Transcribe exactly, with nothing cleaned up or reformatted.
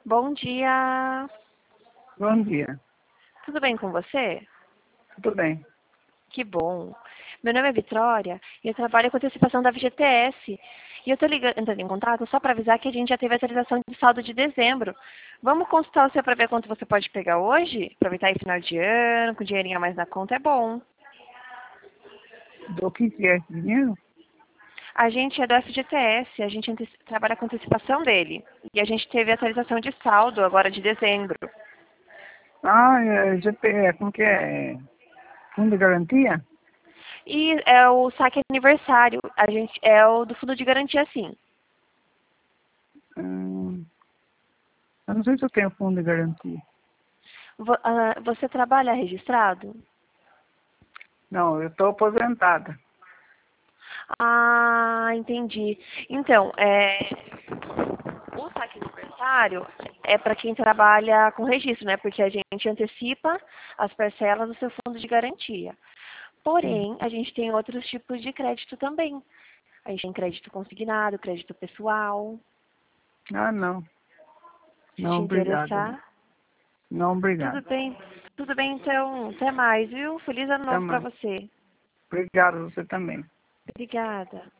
Bom dia. Bom dia. Tudo bem com você? Tudo bem. Que bom. Meu nome é Vitória e eu trabalho com antecipação da F G T S. E eu estou ligando, entrando em contato só para avisar que a gente já teve a atualização de saldo de dezembro. Vamos consultar o seu para ver quanto você pode pegar hoje? Aproveitar aí final de ano, com dinheirinho a mais na conta é bom. Do que que é esse dinheiro? A gente é do F G T S, a gente anteci- trabalha com antecipação dele. E a gente teve a atualização de saldo agora de dezembro. Ah, é, G P, é, como que é? Fundo de garantia? E é o saque aniversário. A gente é o do fundo de garantia, sim. Hum, eu não sei se eu tenho fundo de garantia. Vo- ah, Você trabalha registrado? Não, eu estou aposentada. Ah, entendi. Então, é, o saque aniversário é para quem trabalha com registro, né? Porque a gente antecipa as parcelas do seu fundo de garantia. Sim. Porém, a gente tem outros tipos de crédito também. A gente tem crédito consignado, crédito pessoal. Ah, não. Se Não, te obrigado. interessar, Não, tudo obrigado. bem. Tudo bem, então. Até mais, viu? Feliz ano novo para Também. você. Obrigado, você também. Obrigada.